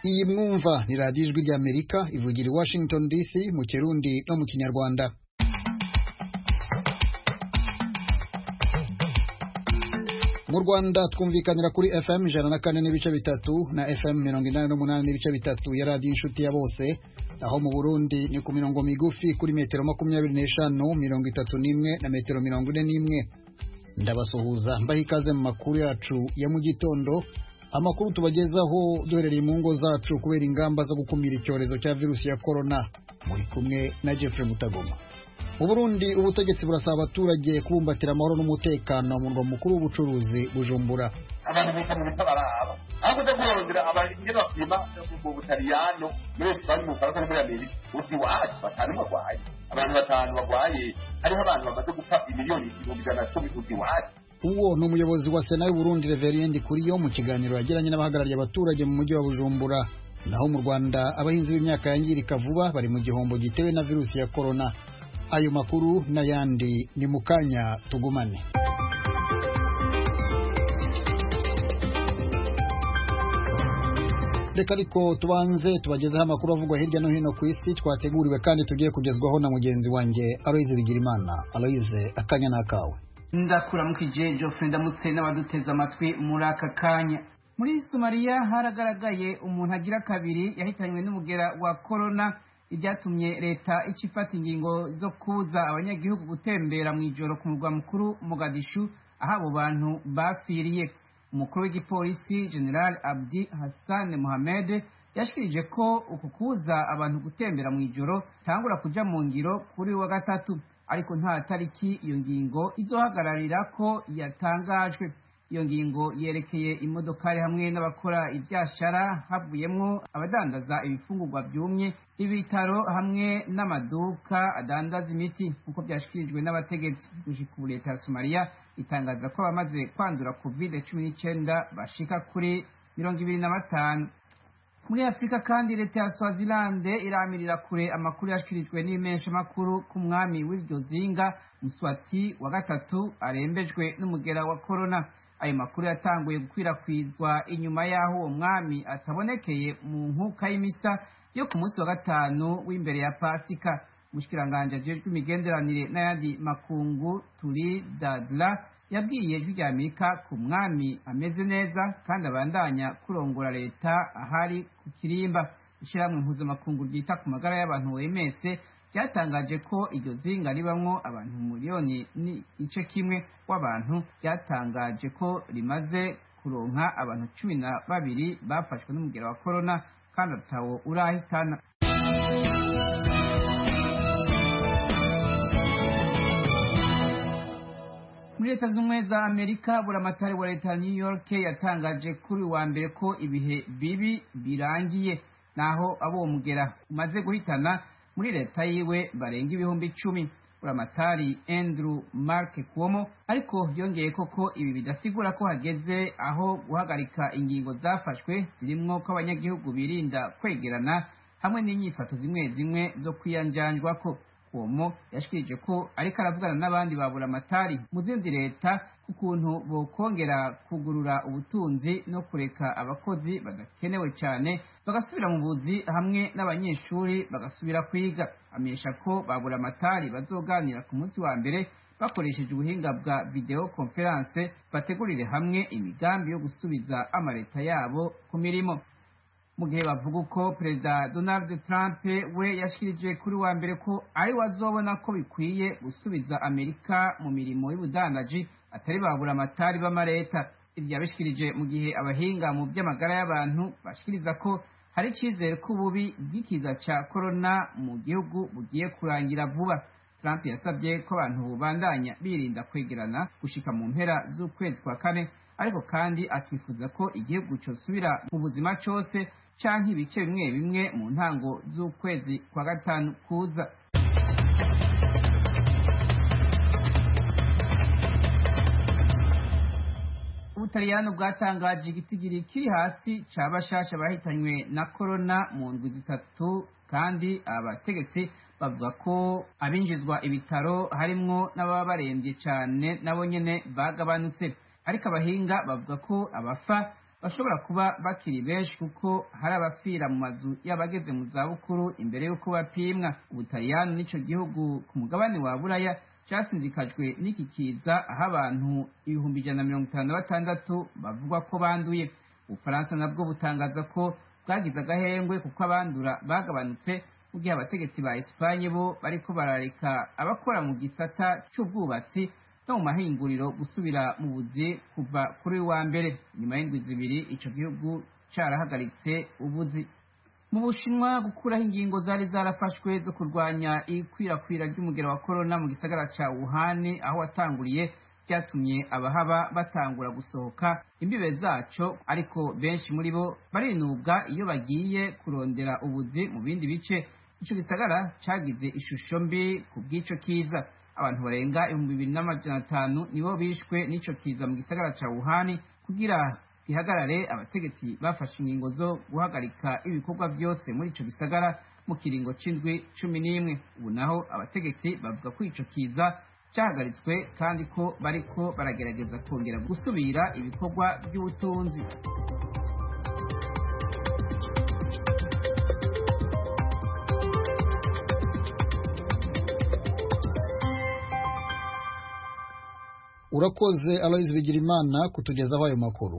Iyi mwumva ni radiyo ijwi ry'Amerika ivugira i Washington DC mu Kirundi no mu Kinyarwanda. Mu Rwanda twumvikanira kuri FM 104.3 na FM 88.3 ya radiyo inshuti ya bose, aho mu Burundi ni ku mirongo migufi kuri metero 25, 31 na metero 41. Ndabasuhuza mbaha ikaze mu makuru yacu ya mu gitondo. Amakuru tubagezaho duherereye mu ngo zacu kubera ingamba zo gukumira icyorezo cya virusi ya corona. Muri kumwe na Jeffrey Mutagoma. Mu Burundi ubutegetsi burasaba abaturage kubumbatira amahoro n'umutekano mu murwa mukuru w'ubucuruzi Bujumbura. Abantu bita mu bitabaraba aho kudagorondera abanye bafima mu Butaliyano muri Espagne mu Faransa muri Amerika uzi wacu batanu bagwaye abantu batanu bagwaye hariho abantu bamaze gupfa imiliyoni 110 uzi wacu. Uwo ni umuyobozi wa Sena y'u Burundi Reverien Ndikuriyo mu kiganiro yagiranye n'abahagarariye abaturage mu mujyi wa Bujumbura. Naho mu Rwanda abahinzi b'imyaka yangirika vuba bari mu gihombo gitewe na virusi ya corona. Ayo makuru n'ayandi ni mukanya tugumane. Reka ariko tubanze tubagezeho amakuru avugwa hirya no hino ku isi twateguriwe kandi tugiye kugezwaho na mugenzi wanjye Aloise Bigirimana. Aloise, akanya nakawe. Ndakuramukije Geoffrey ndamutse n'abaduteza amatwi muri aka kanya. Muri Somalia haragaragaye umuntu agira kabiri yahitanywe n'umugera wa corona, ibyatumye leta icifata ingingo zo kuza abanyagihugu gutembera mu ijoro ku murwa mukuru Mogadishu aho abo bantu bafiriye. Umukuru w'igipolisi General Abdi Hassan Mohamed yashikirije ko uku kuza abantu gutembera mu ijoro tangura kuja mu ngiro kuri wa gatatu, ariko nta tariki iyo ngingo izohagararira ko yatangajwe. Iyo ngingo yerekeye imodokari hamwe n'abakora ibyashara, havuyemwo abadandaza ibifungurwa byumye, ibitaro hamwe n'amaduka adandaza imiti, nk'uko byashikirijwe n'abategetsi. Gushika ubu leta ya Somalia itangaza ko abamaze kwandura COVID-19 bashika kuri 25. Muri Afrika kandi leta ya Swaziland iramirira kure amakuru yashikirijwe n'imesha makuru ku mwami w'iryo zinga Mswati wa gatatu arembejwe n'umugera wa corona. Ayo makuru yatanguye gukwirakwizwa inyuma yaho uwo mwami atabonekeye mu nkuka y'imisa yo ku munsi wa gatanu w'imbere ya Pasika. Mushikiranganje ajejwe imigenderanire n'ayandi makungu Turi Dadla yabwiye ijwi rya Amerika ku mwami ameze neza kandi abandanya kurongora leta ahari ku kirimba. Ishiramwe mpuzamakungu ryita ku magara y'abantu OMS ryatangaje ko iryo zinga ribamwo abantu miliyoni n'igice kimwe w'abantu, ryatangaje ko rimaze kuronka abantu 12 bafashwe n'umugera wa corona kandi atawo urahitana. Muri Leta Zunze za Amerika buramatari wa leta New York yatangaje kuri wa mbere ko ibihe bibi birangiye, naho abo mugera umaze guhitana muri leta yiwe barenga ibihumbi 10. Buramatari Andrew Mark Cuomo ariko yongeye koko ibi bidasigura ko hageze aho guhagarika ingingo zafashwe zirimwo ko abanyagihugu birinda kwegerana hamwe n'inyifato zimwe zo kwiyanjanjwa ko. Cuomo yashikirije ko ariko aravugana n'abandi babura amatari mu zindi leta ukuntu bokongera kugurura ubutunzi no kureka abakozi badakenewe cyane bagasubira mu buzi hamwe n'abanyeshuri bagasubira kwiga. Amenyesha ko babura amatari bazoganira ku munsi wa mbere bakoresheje ubuhinga bwa video conference bategurire hamwe imigambi yo gusubiza amaleta yabo ku mirimo. Mu gihe bavuga ko Perezida Donald Trump we yashikirije kuri wa mbere ko ari wazobona ko bikwiye gusubiza Amerika mu mirimo y'ubudandaji atari babura amatari b'amareta. Ibyo yabishikirije mu gihe abahinga mu by'amagara y'abantu bashikiriza ko hari icyizere ko ububi bw'ikiza cya corona mu gihugu bugiye kurangira vuba. Trump yasabye ko abantu bandanya birinda kwegerana gushika mu mpera z'ukwezi kwa kane, ariko kandi akifuza ko igihugu cyosubira mu buzima cyose canke ibice bimwe mu ntango z'ukwezi kwa gatanu kuza. Ubutaliyano bwatangaje igitigiri kiri hasi c'abashasha bahitanywe na corona mu ndwi zitatu, kandi abategetsi bavuga ko abinjizwa ibitaro harimwo n'ababa barembye cyane nabo nyene bagabanutse. Ariko abahinga bavuga ko abafa bashobora kuba bakiri benshi kuko hari abapfira mu mazu y'abageze mu zabukuru imbere y'uko bapimwa. Ubutaliyani nico gihugu ku mugabane wa Buraya casinzikajwe n'iki kiza aho abantu 156 bavugwa ko banduye. Ubufaransa nabwo butangaza ko bwagize agahengwe kuko abandura bagabanutse, mu gihe abategetsi ba Espanye bo bariko barareka abakora mu gisata c'ubwubatsi no mu mahinguriro gusubira mu buzi kuva kuri wa mbere. Nyuma y'indwi zibiri ico gihugu carahagaritse ubuzi. Mu Bushinwa gukuraho ingingo zari zarafashwe zo kurwanya ikwirakwira ry'umugera wa corona mu gisagara ca Wuhan aho watanguriye, byatumye abahaba batangura gusohoka imbibe zaco, ariko benshi muri bo barinubwa iyo bagiye kurondera ubuzi mu bindi bice. Ico gisagara cagize ishusho mbi ku bw'ico kiza. Abantu barenga 2500 nibo bishwe n'ico kiza mu gisagara ca Wuhan. Kugira gihagarare, abategetsi bafashe ingingo zo guhagarika ibikorwa byose muri ico gisagara mu kiringo c'indwi 11. Ubu naho abategetsi bavuga ko ico kiza cyahagaritswe kandi ko bariko baragerageza kongera gusubira ibikorwa by'ubutunzi. Urakoze Aloys Bigirimana kutugezaho ayo makuru.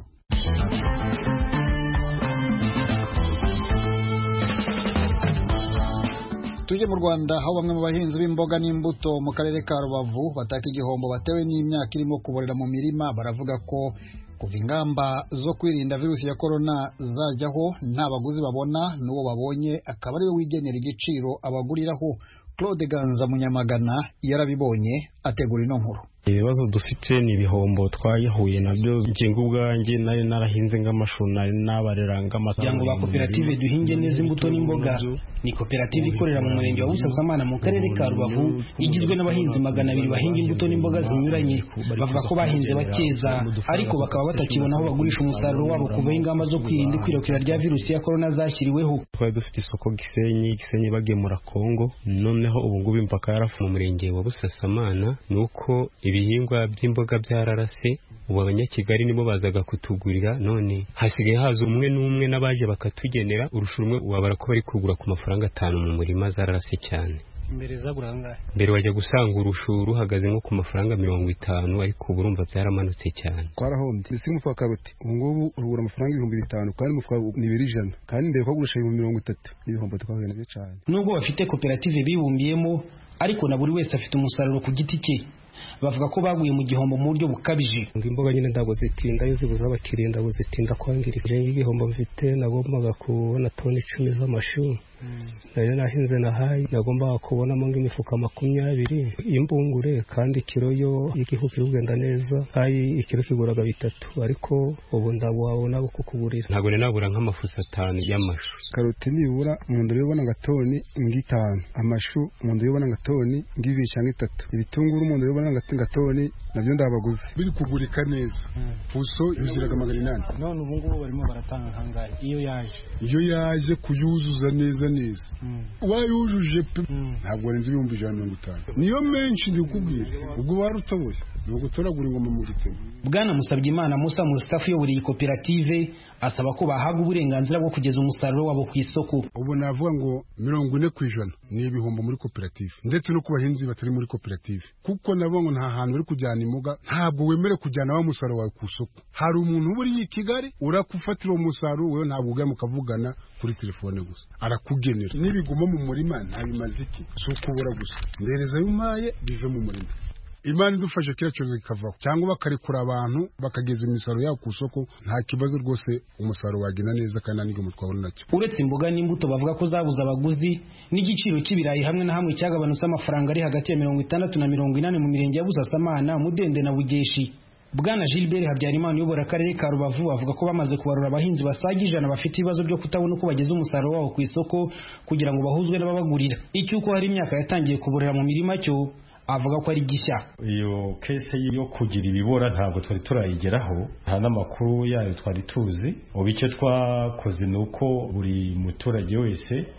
Tuje mu Rwanda aho bamwe mu bahinzi b'imboga n'imbuto mu karere ka Rubavu bataka igihombo batewe n'imyaka irimo kuborera mu mirima. Baravuga ko kuva ingamba zo kwirinda virusi ya corona zajyaho nta baguzi babona, n'uwo babonye akaba ariwe wigenera igiciro abaguriraho. Claude Ganza Munyamagana yarabibonye ategura ino nkuru. Ibibazo dufite ni ibihombo twayahuye nabyo. Ngingo ubwanjye nari narahinze nk'amashu, nari nabarera nk'amata. Yango ba koperative duhinge neza imbuto n'imboga ni koperative ikorera mu murenge wa Busasamana mu karere ka Rubavu, igizwe n'abahinzi 200 bahinga imbuto n'imboga zinyuranye. Bavuga ko bahinze bakeza ariko bakaba batakibona aho bagurisha umusaruro wabo kuva ingamba zo kwirinda ikwirakwira rya virusi ya corona zashyiriweho. Twari dufite isoko Gisenyi bagemura Kongo, noneho ubu ngubu impaka yarafu mu murenge wa Busasamana. Nuko ibihingwa by'imboga byararase, ubu abanyakigali nibo bazaga kutugurira, none hasigaye haza umwe n'umwe n'abaje bakatugenera urushurumwe. Wabara ko bari kugura ku mafaranga 5 mu murima, zararase cyane. Mbere zagura angahe? Mbere wajya gusanga urushuru hagaze nko ku mafaranga 50, ariko ubu urumva byaramanutse cyane. Twarahombye. Isi umufuka karoti ubu ngubu urugura amafaranga 5,000 kandi umufuka ni 200, kandi mbere kwagurisha 30,000. Ibihombo twahuye nabyo cyane. Nubwo bafite koperative bibumbiyemo, ariko na buri wese afite umusaruro ku giti cye. Bavuga ko baguye mu gihombo mu buryo bukabije. Imboga nyine ndago zitinda, iyo zibuza abakiriya ndago zitinda kwangirika. Igihombo mfite nagombaga kubona toni 10 z'amashu. Nayo nahinze nahaye nagombaga kubonamo nk'imifuka 20 imbungure, kandi kilo yo igihu kirugenda neza. Hayi ikiro kiguraga 3, ariko ubu ndabona abo kukugurira. Ntago nabura nk'amafusa 5 y'amashu. Karoti nibura umuntu yobona ngatoni 5, amashu umuntu yobona ngatoni 2 cyangwa 3, ibitunguru umuntu yobona ngatoni nabyo ndabaguze biri kugurika neza. Fuso yuziraga 800. None ubu ngubu barimo baratanga hangahe iyo yaje kuyuzuza neza. Wayujuje ntabwo renze 150. Niyo menshi ndikubwira. Ubwo warutoboye nuko toragura ingoma mu gitemo. Bwana Musabyimana Musa Mustafa yo buri koperative asaba ko bahaga uburenganzira bwo kugeza umusaruro wabo ku isoko. Ubu navuga ngo 40% ni ibihombo muri koperative, ndetse no kubahinzi batari muri koperative, kuko nabo ngo nta hantu uri kujyana imboga, ntabwo wemere kujyana wa musaruro wawe ku isoko. Hari umuntu uri i Kigali urakufatira umusaruro wewe, ntabwo ugaya mukavugana kuri telefone gusa, arakugenera. Nibiguma mu murima ntabimaze iki, so kubura gusa ndereza yumaye bive mu murima. Imana idufashe kira cyozo kikavaho, cyangwa bakarekura abantu bakageza imisaruro yabo ku isoko, nta kibazo rwose umusaruro wagina neza kandi nanigo mutwabona nacyo. Uretse imboga n'imbuto bavuga ko zabuza abaguzi, n'igiciro cy'ibirayi hamwe na hamwe cyagabanutse amafaranga ari hagati ya 60 na 80 mu mirenge ya Busasamana, Mudende na Bugeshi. Bwana Gilbert Habyarimana uyobora akarere ka Rubavu avuga ko bamaze kubarura abahinzi basaga 100 bafite ibibazo byo kutabona uko bageza umusaruro wabo ku isoko kugira ngo bahuzwe n'ababagurira. Icyuko hari imyaka yatangiye kuborera mu mirima cyo avuga ko ari gishya. Iyo case yo kugira ibibora ntabwo twari turayigeraho, nta namakuru yayo twari tuzi. Ubicyo twakoze nuko buri muturage wese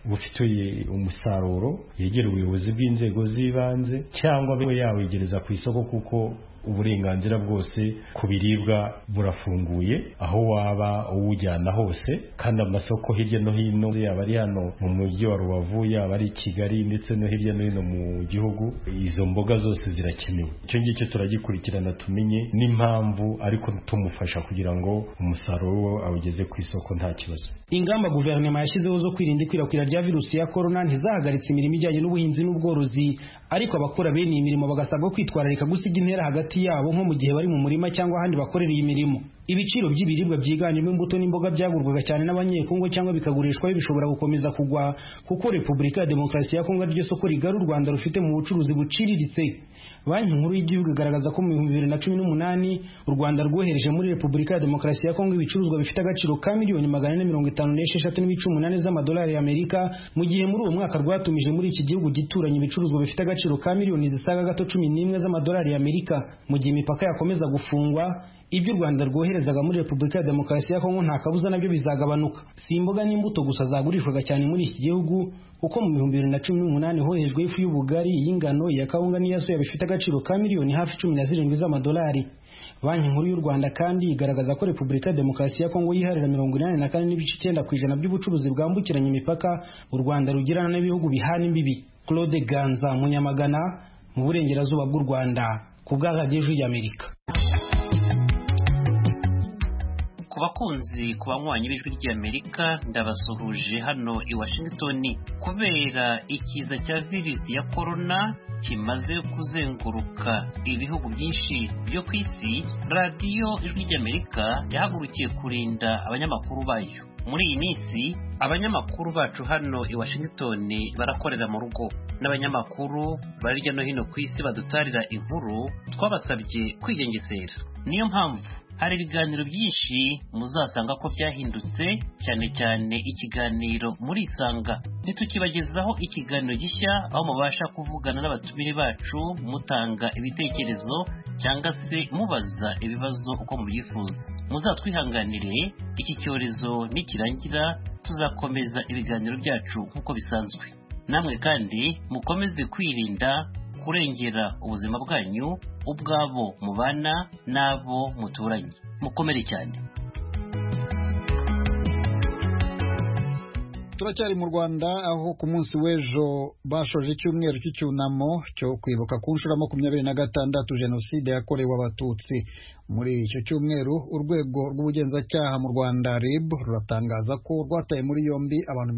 bufitiye umusaruro yegera ubuyobozi bw'inzego z'ibanze cyangwa abe yawegereza ku isoko, kuko uburenganzira bwose ku biribwa burafunguye aho waba uwujyana hose, kandi amasoko hirya no hino, yaba ari hano mu mujyi wa Rubavu, yaba ari Kigali ndetse no hirya no hino mu gihugu, izo mboga zose zirakenewe. Icyo ngicyo turagikurikirana tumenye n'impamvu, ariko tumufasha kugira ngo umusaruro awugeze ku isoko nta kibazo. Ingamba guverinoma yashyizeho zo kwirinda ikwirakwira rya virusi ya corona ntizahagaritse imirimo ijyanye n'ubuhinzi n'ubworozi, ariko abakora bene iyi mirimo bagasabwa kwitwararika gusiga intera hagati yabo nko mu gihe bari mu murima cyangwa ahandi bakorera iyi mirimo. Ibiciro by'ibiribwa byiganjemo imbuto n'imboga byagurwaga cyane n'abanyekongo cyangwa bikagurishwa bishobora gukomeza kugwa, kuko Repubulika ya Demokarasi ya Kongo ryo soko rigari u Rwanda rufite mu bucuruzi buciriritse. Banki nkuru y'igihugu igaragaza ko mu 2018 u Rwanda rwohereje muri Repubulika ya Demokarasi ya Kongo ibicuruzwa bifite agaciro ka miliyoni 456.8 z'amadolari y'Amerika, mu gihe muri uwo mwaka rwatumije muri iki gihugu gituranye ibicuruzwa bifite agaciro ka miliyoni zisaga gato 11 z'amadolari y'Amerika. Mu gihe imipaka yakomeza gufungwa, ibyo u Rwanda rwoherezaga muri Repubulika ya Demokarasi ya Kongo nta kabuza nabyo bizagabanuka. Si imboga n'imbuto gusa zagurishwaga cyane muri iki gihugu, kuko mu 2018 hohejwe ifu y'ubugari, y'ingano, ya kawunga n'iya soya bifite agaciro ka miliyoni hafi 17 z'amadolari. Banki nkuru y'u Rwanda kandi igaragaza ko Repubulika ya Demokarasi ya Kongo yiharira 84.9% by'ubucuruzi bwambukiranya imipaka u Rwanda rugirana n'ibihugu bihana imbibi. Claude Ganza, Munyamagana, mu burengerazuba bw'u Rwanda, ku bwa Radio y'Amerika. Ku bakunzi, ku banywanyi b'ijwi ry'Amerika, ndabasuhuje hano i Washington. Kubera ikiza cya virusi ya corona kimaze kuzenguruka ibihugu byinshi byo ku isi, radiyo ijwi ry'Amerika yahagurukiye kurinda abanyamakuru bayo. Muri iyi minsi abanyamakuru bacu hano i Washington barakorera mu rugo, n'abanyamakuru bari hirya no hino ku isi badutarira inkuru twabasabye kwigengesera. Niyo mpamvu hari ibiganiro byinshi muzasanga ko byahindutse, cyane cyane ikiganiro muri Isanga. Ntitukibagezaho ikiganiro gishya aho mubasha kuvugana n'abatumire bacu, mutanga ibitekerezo cyangwa se mubaza ibibazo uko mubyifuza. Muzatwihanganire, iki cyorezo nikirangira tuzakomeza ibiganiro byacu nk'uko bisanzwe. Namwe kandi mukomeze kwirinda, kurengera ubuzima bwanyu, ubwabo mubana n'abo muturanye. Mukomere cyane. Turacyari mu Rwanda, aho ku munsi w'ejo bashoje icyumweru cy'icyunamo cyo kwibuka ku nshuro 26 Jenoside yakorewe Abatutsi. Muri icyo cyumweru urwego rw'ubugenzacyaha mu Rwanda RIB ruratangaza ko rwataye muri yombi abantu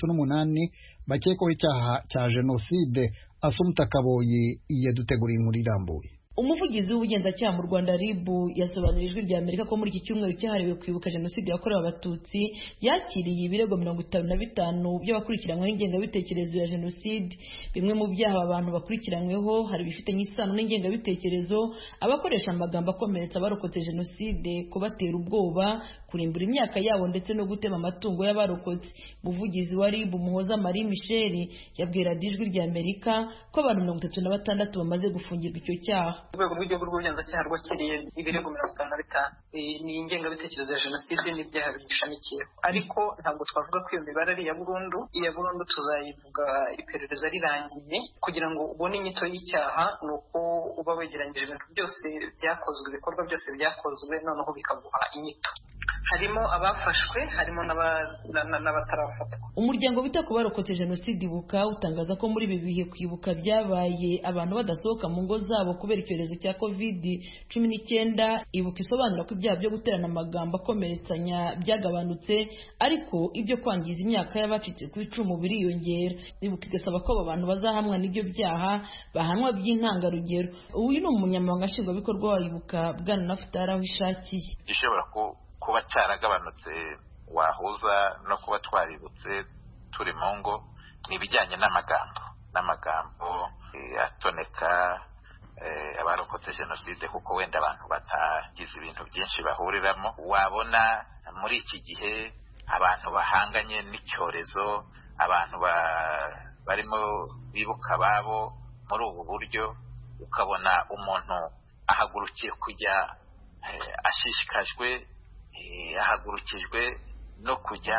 38 bakekwaho icyaha cya Jenoside. Asumta Kaboyi yaduteguriye inkuru irambuye. Umuvugizi w'ubugenzacyaha mu Rwanda RIB yasobanuriye ijwi ry'Amerika ko muri iki cyumweru cyahariwe kwibuka Jenoside yakorewe Abatutsi yakiriye ibirego 55 by'abakurikiranyweho ingengabitekerezo ya Jenoside. Bimwe mu byaha abantu bakurikiranyweho hari bifitanye isano n'ingengabitekerezo, abakoresha amagambo akomeretsa abarokotse Jenoside, kubatera ubwoba, kurimbura imyaka yabo ndetse no gutema amatungo y'abarokotse. Umuvugizi wa RIB Muhoza Marie Michel yabwira ijwi ry'Amerika ko abantu 36 bamaze gufungirwa icyo cyaha. Urwego rw'igihugu rw'ubugenzacyaha rwakiriye ibirego 55 ni ingengabitekerezo ya Jenoside n'ibyaha biyishamikiyeho, ariko ntabwo twavuga ko iyo mibare ari iya burundu tuzayivuga iperereza rirangiye, kugira ngo ubone inyito y'icyaha ni uko uba wegeranyije ibintu byose byakozwe, ibikorwa byose byakozwe, noneho bikaguha inyito. Harimo abafashwe, harimo n'abatarafatwa. Umuryango wita ku barokotse Jenoside Ibuka utangaza ko muri ibi bihe kwibuka byabaye abantu badasohoka mu ngo zabo kubera icyorezo cya COVID-19. Ibuka isobanura ko ibyaha byo guterana amagambo akomeretsanya byagabanutse, ariko ibyo kwangiza imyaka y'abacitse ku icumu biriyongera. Ibuka igasaba ko abantu bazahamwa n'ibyo byaha bahanwa by'intangarugero. Uyu ni umunyamabanga nshingwabikorwa wa Ibuka, Bwana Naftali Awishakiye. Gishobora kuba cyaragabanutse wahuza no kuba twaributse turi mu ngo n'ibijyanye n'amagambo atoneka abarokotse Jenoside, kuko wenda abantu batagize ibintu byinshi bahuriramo. Wabona muri iki gihe abantu bahanganye n'icyorezo, abantu barimo bibuka ababo muri ubu buryo, ukabona umuntu ahagurukiye kujya ashishikajwe, ahagurukijwe no kujya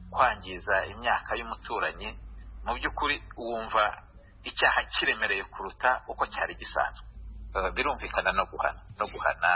kwangiza imyaka y'umuturanyi, mu by'ukuri wumva icyaha kiremereye kuruta uko cyari gisanzwe. Birumvikana no guhana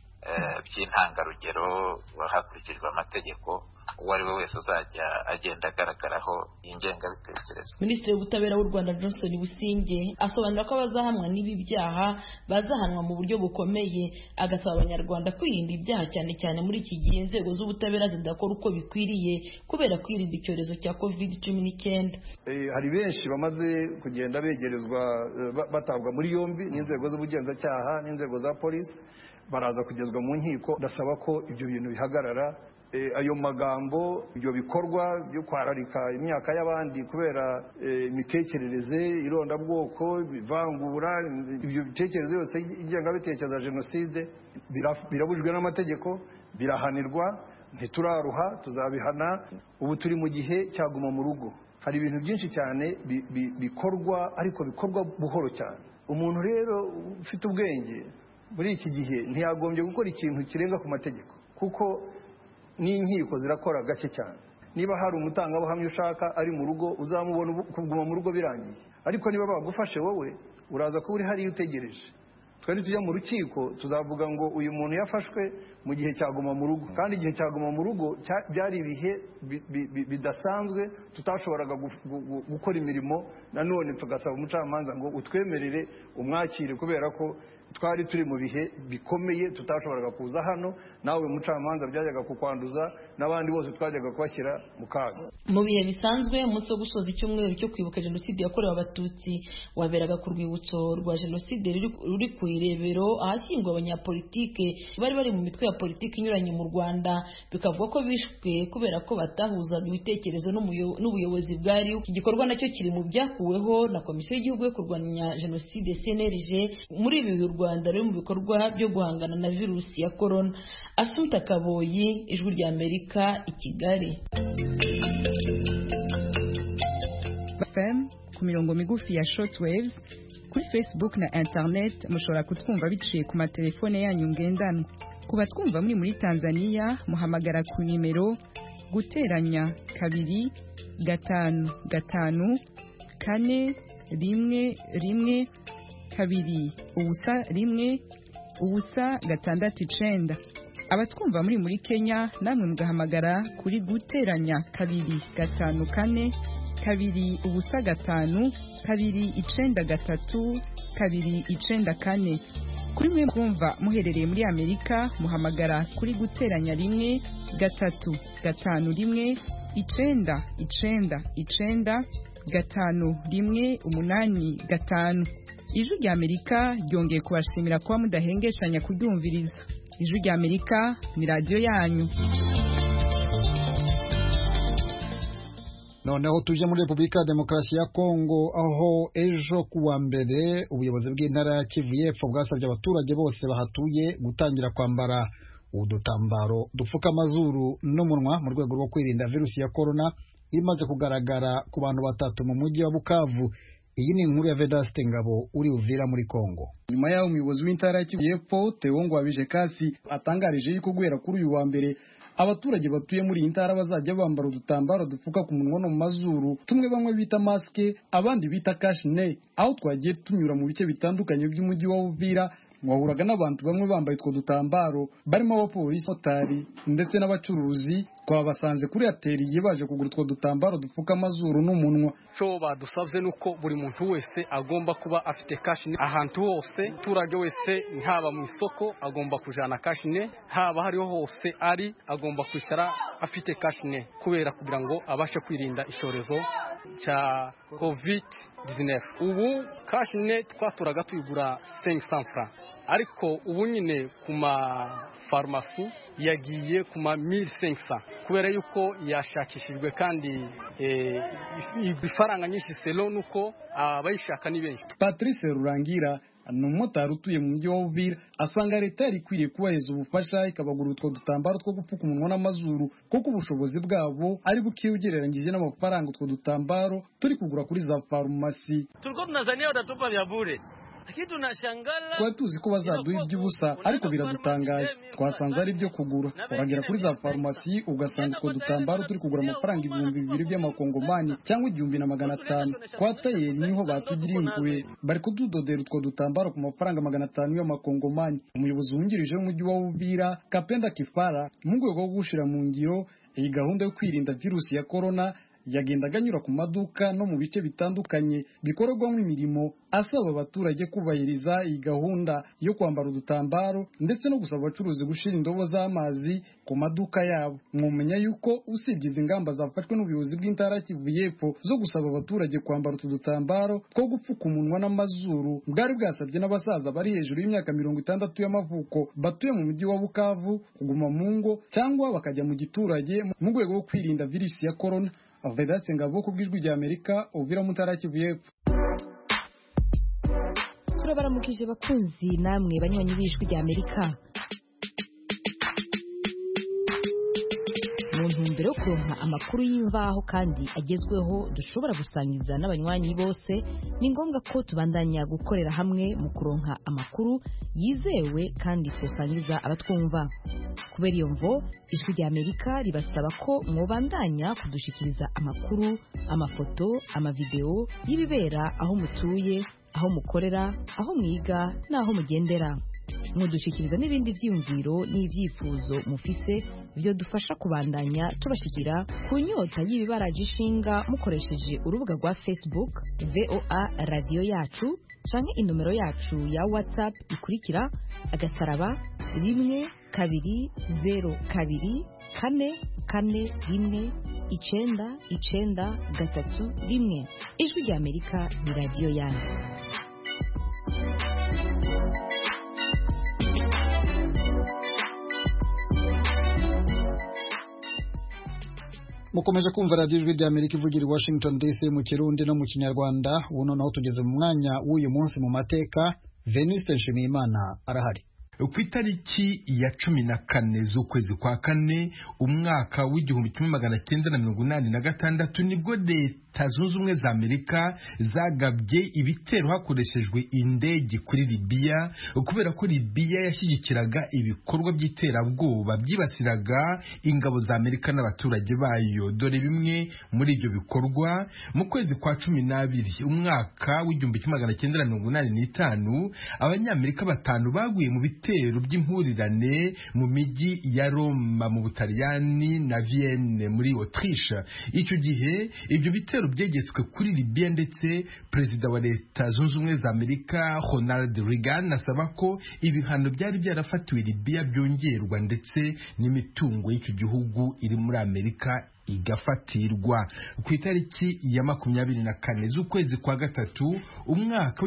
by'intangarugero hakurikijwe amategeko uwo ari we wese uzajya agenda agaragaraho ingengabitekerezo. Minisitiri w'ubutabera w'u Rwanda Johnson Businge asobanura ko abazahamwa n'ibi byaha bazahanwa mu buryo bukomeye, agasaba abanyarwanda kwirinda ibyaha cyane cyane muri iki gihe inzego z'ubutabera zidakora uko bikwiriye kubera kwirinda icyorezo cya COVID-19. Hari benshi bamaze kugenda begerezwa batabwa muri yombi n'inzego z'ubugenzacyaha n'inzego za polisi, baraza kugezwa mu nkiko. Ndasaba ko ibyo bintu bihagarara, ayo magambo, ibyo bikorwa byo kwararika imyaka y'abandi kubera imitekerereze, irondabwoko, bivangura, ibyo bitekerezo byose ingengabitekerezo ya jenoside birabujwe n'amategeko, birahanirwa, ntituraruha, tuzabihana. Ubu turi mu gihe cyaguma mu rugo. Hari ibintu byinshi cyane bikorwa, ariko bikorwa buhoro cyane. Umuntu rero ufite ubwenge muri iki gihe ntiyagombye gukora ikintu kirenga ku mategeko, kuko n'inkiko zirakora gake cyane. Niba hari umutangabuhamya ushaka ari mu rugo, uzamubona kuguma mu rugo birangiye, ariko niba bagufashe wowe uraza kuba uri hariya utegereje. Twari tujya mu rukiko tuzavuga ngo uyu muntu yafashwe mu gihe cyaguma mu rugo, kandi igihe cyaguma mu rugo byari ibihe bidasanzwe tutashoboraga gukora imirimo. Nanone tugasaba umucamanza ngo utwemerere umwakire, kubera ko twari turi mu bihe bikomeye tutashoboraga kuza hano, nawe mucamanza byajyaga kukwanduza, n'abandi bose twajyaga kubashyira mu kaga. Mu bihe bisanzwe umunsi wo gusoza icyumweru cyo kwibuka jenoside yakorewe abatutsi waberaga ku rwibutso rwa jenoside ruri ku Irebero, ahashyinguwe abanyapolitike bari mu mitwe ya politiki inyuranye mu Rwanda, bikavuga ko bishwe kubera ko batahuzaga ibitekerezo n'ubuyobozi bwariho. Iki gikorwa nacyo kiri mu byakuweho na Komisiyo y'Igihugu yo kurwanya jenoside CNLG muri ibi u Rwanda ruri mu bikorwa byo guhangana na virusi ya corona. Assumpta Kaboyi, Ijwi rya Amerika, i Kigali. FM ku mirongo migufi ya shortwaves, kuri Facebook na internet mushobora kutwumva biciye ku matelefone yanyu ngendanwa. Ku batwumva muri Tanzania muhamagara ku nimero guteranya 2 5 5 4 1 2 ubusa 1 ubusa 6 abatwumva muri Kenya namwe mugahamagara kuri guteranya 2 5 4 2 ubusa 5 2 9 3 2 9 4. Kuri mwe mwumva muherereye muri Amerika muhamagara kuri guteranya 1 3 5 1 9 9 9 5 1 8 5. Ijwi rya Amerika ryongeye kubashimira kuba mudahengeshanya kuryumviriza. Ijwi rya Amerika ni radio yanyu. Noneho tuje muri Republika ya Demokarasi ya Kongo, aho ejo kuwa mbere ubuyobozi bw'intara ya Kivu y'Epfo bwasabye abaturage bose bahatuye gutangira kwambara udutambaro dupfuka amazuru n'umunwa mu rwego rwo kwirinda virusi ya corona imaze kugaragara ku bantu 3 mu mujyi wa Bukavu. Iyi ni inkuru ya Vedaste Ngabo uri Uvira muri Kongo. Nyuma yaho umuyobozi w'intara ya Kivu y'Epfo Teongo Abijekasi atangarije yuko guhera kuri uyu wa mbere abaturage batuye muri iyi ntara bazajya bambara udutambaro dupfuka ku munwa no mu mazuru, tumwe bamwe bita maske abandi bita cashne. Aho twagiye tunyura mu bice bitandukanye by'umujyi wa Uvira mwahuraga n'abantu bamwe bambaye utwo dutambaro barimo abapolisi, motari ndetse n'abacuruzi. Twabasanze kuri atelier baje kugura utwo dutambaro dupfuka amazuru n'umunwa. Cyo badusavye nuko buri muntu wese agomba kuba afite cashne ahantu hose, turage wese ntaba mu isoko agomba kujana cashne, haba hariho hose ari agomba kwicara afite cashne kubera kugira ngo abashe kwirinda ishorezo cha COVID-19. Ubu cashne twaturaga tuyigura 500 francs, ariko ubu nyine kuma farmasi yagiye kuma 1500 kubera yuko yashakishijwe kandi ifaranga nyinshi selo nuko abayishaka ni benshi. Patrice Rurangira n'umumotari utuye mu mujyi wa Uvira asanga leta yari ikwiriye kubaheza ubufasha ikabagura utwo dutambaro two gupfuka umunwa n'amazuru, kuko ubushobozi bwabo ari buke ugereranyije n'amafaranga utwo dutambaro turi kugura kuri za farumasi. Tulikuwa tunazania watatupa vya bure, twari tuzi ko bazaduha iby'ubusa ariko biradutangaje twasanze ari ibyo kugura uragera kuri za farumasi ugasanga utwo dutambaro turi kugura amafaranga 2,000 by'amakongomani cyangwa 1,500 kwa tayeri niho batugiriye impuhwe bari kududodera utwo dutambaro ku mafaranga 500 y'amakongomani umuyobozi wungirije w'umujyi wa Uvira Kapenda Kifara mu rwego rwo gushira mu ngiro iyi gahunda yo kwirinda virusi ya corona yagendaga anyura ku maduka no mu bice bitandukanye bikorerwamo imirimo asaba abaturage kubahiriza iyi gahunda yo kwambara udutambaro ndetse no gusaba abacuruzi gushira indobo z'amazi ku maduka yabo mwumenya yuko usibye izi ngamba zafashwe n'ubuyobozi bw'intara Kivu y'Epfo zo gusaba abaturage kwambara utu dutambaro two gupfuka umunwa n'amazuru bwari bwasabye n'abasaza bari hejuru y'imyaka 60 y'amavuko batuye mu mujyi wa Bukavu kuguma mu ngo cyangwa bakajya mu giturage mu rwego rwo kwirinda virusi ya corona. Vedatse Ngabo ku bw'ijwi rya Amerika Uvira mu ntara Kivu y'Epfo. Turabaramukije bakunzi namwe banywanyi b'ijwi rya Amerika. Mu ntumbero yo kuronka amakuru y'imvaho kandi agezweho dushobora gusangiza n'abanywanyi bose ni ngombwa ko tubandanya gukorera hamwe mu kuronka amakuru yizewe kandi tusangiza abatwumva. Kubera iyo mvo ijwi rya Amerika ribasaba ko mwobandanya kudushikiriza amakuru, amafoto, amavideo y'ibibera aho mutuye, aho mukorera, aho mwiga n'aho mugendera. Mudushikiriza n'ibindi vyiyumviro n'ivyifuzo mufise byo dufasha kubandanya tubashikira ku nyota y'ibibaraje ishinga mukoresheje urubuga rwa Facebook VOA Radio Yacu canke inomero yacu ya WhatsApp ikurikira *120 2 2 4 4 1 993 ijwi rya Amerika ni radio yanyu. Mukomeje kumva radio ijwi rya Amerika ivugira i Washington DC mu Kirundi no mu Kinyarwanda. Uno naho tugeze mu mwanya w'uyu munsi mu mateka. Venuste Nshimiyimana arahari. Ku itariki ya 14 z'ukwezi kwa kane umwaka w'1986 nibwo Leta Zunze Ubumwe za Amerika zagabye ibitero hakoreshejwe indege kuri Libya kubera ko Libya yashyigikiraga ibikorwa by'iterabwoba byibasiraga ingabo za Amerika n'abaturage bayo. Dore bimwe muri ibyo bikorwa: mu kwezi kwa 12 umwaka w'1985 abanyamerika 5 baguye mu bitero by'impurirane mu miji ya Roma mu Butaliyani na Vienne muri Autriche. Icyo gihe ibyo bitero byegetswe kuri Libya ndetse Perezida wa Leta Zunze Ubumwe za Amerika Ronald Reagan asaba ko ibihano byari byarafatiwe Libya byongerwa ndetse n'imitungo y'icyo gihugu iri muri Amerika igafatirwa. Ku itariki ya 24 z'ukwezi kwa gatatu umwaka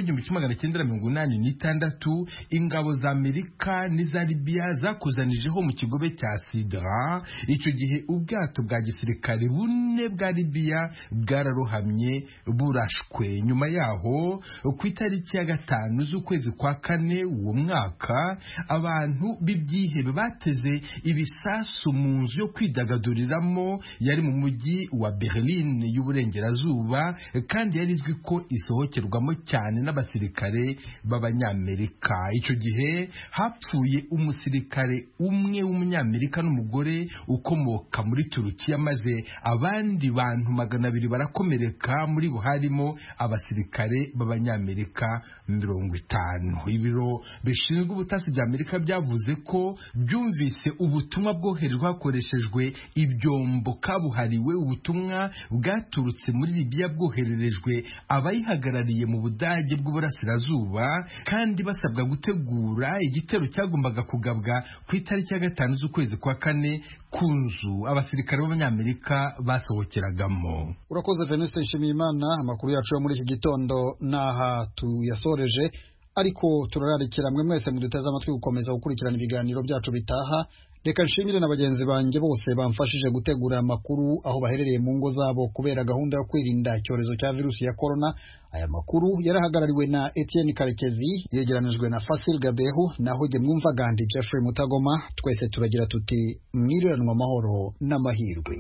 w'1986 ingabo za Amerika n'iza Libya zakuzanijeho mu kigobe cya Sidra. Icyo gihe ubwato bwa gisirikare bune bwa Libya bwararohamye burashwe. Nyuma yaho ku itariki ya 5 z'ukwezi kwa kane uwo mwaka abantu b'ibyihebe bateze ibisasu mu nzu yo kwidagaduriramo yari mu mujyi wa Berlin y'uburengerazuba kandi yarizwi ko isohokerwamo cyane n'abasirikare b'abanyamerika. Icyo gihe hapfuye umusirikare umwe w'umunyamerika n'umugore ukomoka muri Turukiya, maze abandi bantu 200 barakomereka, muri bo harimo abasirikare b'abanyamerika 50. Ibiro bishinzwe ubutasi bya Amerika byavuze ko byumvise ubutumwa bwoherejwe hakoreshejwe ibyombo kabuhariwe. Ubutumwa bwaturutse muri Libya bwohererejwe abayihagarariye mu Budage bw'uburasirazuba kandi basabwa gutegura igitero cyagombaga kugabwa ku itariki ya 5 z'ukwezi kwa kane ku nzu abasirikare b'abanyamerika basohokeragamo. Urakoze Venuste Nshimiyimana. Amakuru yacu yo muri iki gitondo naha tuyasoreje, ariko turararikira mwe mwese muduteze amatwi gukomeza gukurikirana ibiganiro byacu bitaha. Reka nshimire na bagenzi banjye bose bamfashije gutegura amakuru aho baherereye mu ngo zabo kubera gahunda yo kwirinda icyorezo cya virusi ya corona. Aya makuru yarahagarariwe na Etienne Karekezi, yegeranijwe na Fasil Gabehu, naho jye mwumva gandi Jeffrey Mutagoma. Twese turagira tuti mwiriranwa amahoro n'amahirwe.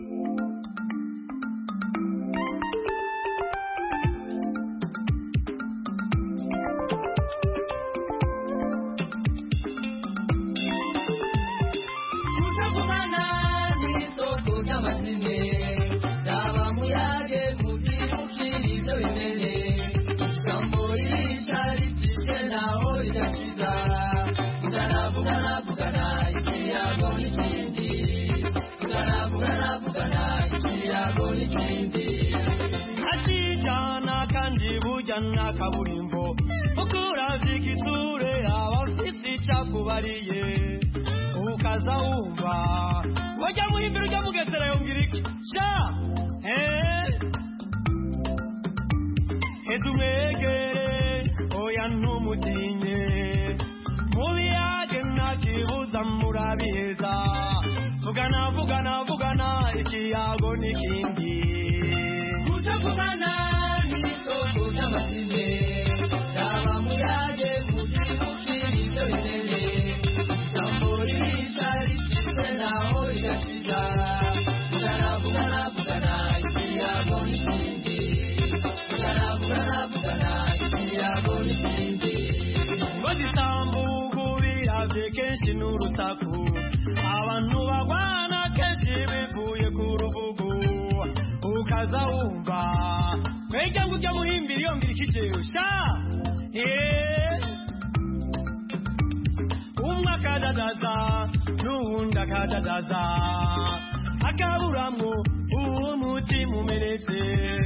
vugana ikiyago n'ikindi vugana ikiyago n'ikindi akijana kandi bujyana kaburimbo ukurazi kiture abafite icyakubariye ukaza wumva wajya muhimbira ujya mugesera yongera iki sha edumegere oya ntumutinye mubiyage ntakibuza murabiheza vugana ikiyago n'ikindi kutavugana n'isoko ry'amazime yaba muyage muzibukira ibyo binene ijambo ririsha rikize naho rigakiza vugana ikiyago n'ikindi vugana ikiyago n'ikindi ngo zitambuka biravye kenshi n'urusaku abantu bagwana kenshi bivuye ku rubugu ukaza wumva kwega ngo ujya muhimbira iyo ngira ikijeyo sha umwe akadadaza n'uwundi akadadaza akaburamwo umutima umenetse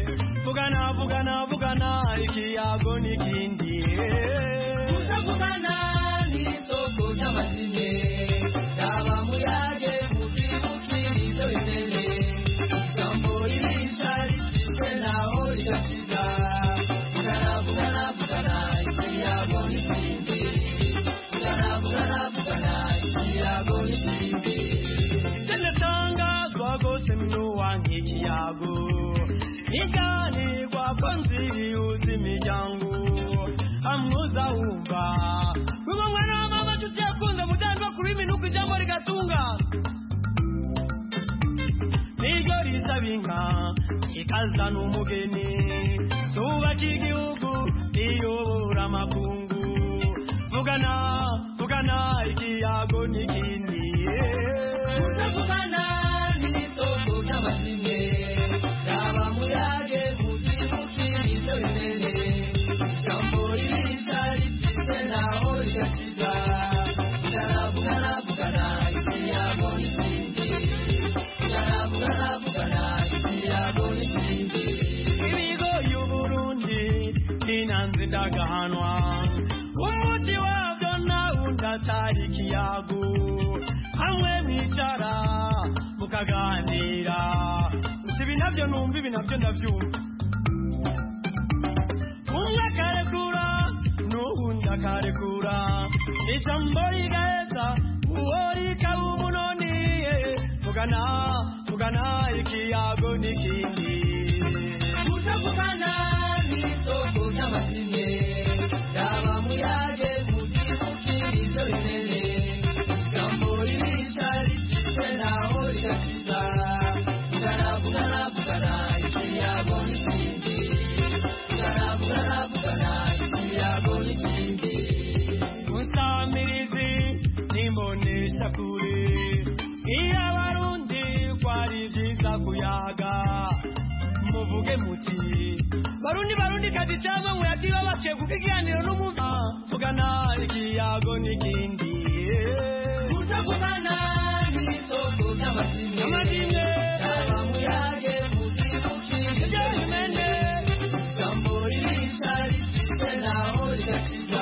vugana ikiyago n'ikindi kutavugana n'isoko ry'amazime yaba muyage muzibukira ibyo binene ijambo ririsha rikize naho rigakiza vugana ikiyago n'ikindi vugana ikiyago n'ikindi tenetangazwa gose mnuwa nk'ikiyago iganirwa ko nzihuza imiryango amuza wumva uwo mwana wa mama tutakunze mutandwa kuri minuko ijambo rigatunga niryo risaba inka ikazana umugeni tubaka igihugu iyobora amakungu vugana ikiyago n'ikindi kutavugana n'isoko ry'amazime yaba muyage muzibukira ibyo binene ijambo ririsha rikize naho rigakiza vugana ikiyago n'ikindi vugana ikiyago n'ikindi ibigo y'uburundi ninanze ndagahanwa umuti wabyo nawundi atari ikiyago hamwe mwicara mukaganira ibi nabyo numva ibi nabyo ndabyumva umwe akarekura n'uwundi akarekura ijambo rigaheza uwo rikaba umunoni vugana ikiyago n'ikindi kutavugana n'isoko ry'amazime yaba muyage muzibukira ibyo binene ijambo ririsha rikize naho rigakiza vugana ikiyago n'ikindi vugana ikiyago n'ikindi musamirizi nimbonesha kure iyo abarundi kwari byiza kuyaga muvuge muti barundi kati cyangwa muyatiba bakwiye kuko ikiganiro n'umuva vugana ikiyago n'ikindi kutavugana n'isoko ry'amazime yaba muyage muzibukira ibyo binene ijambo ririsha rikize naho rigakiza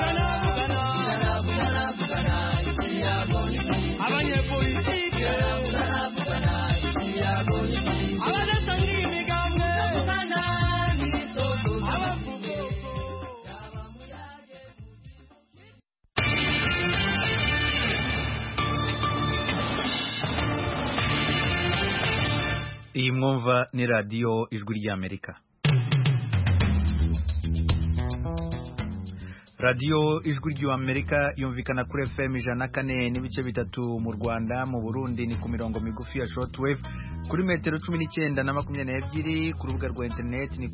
vugana ikiyago n'ikindi abanyepolitike vugana ikiyago n'ikindi abadasangiye imigambwe vugana n'isoko abavuga yaba muyage iyi mwumva ni radiyo ijwi ry'Amerika. radiyo ijwi ry'Amerika yumvikana kuri FM 104.3 mu Rwanda, mu Burundi ni ku mirongo migufi ya shortwave kuri metero 19 na 22, ku rubuga rwa internet ni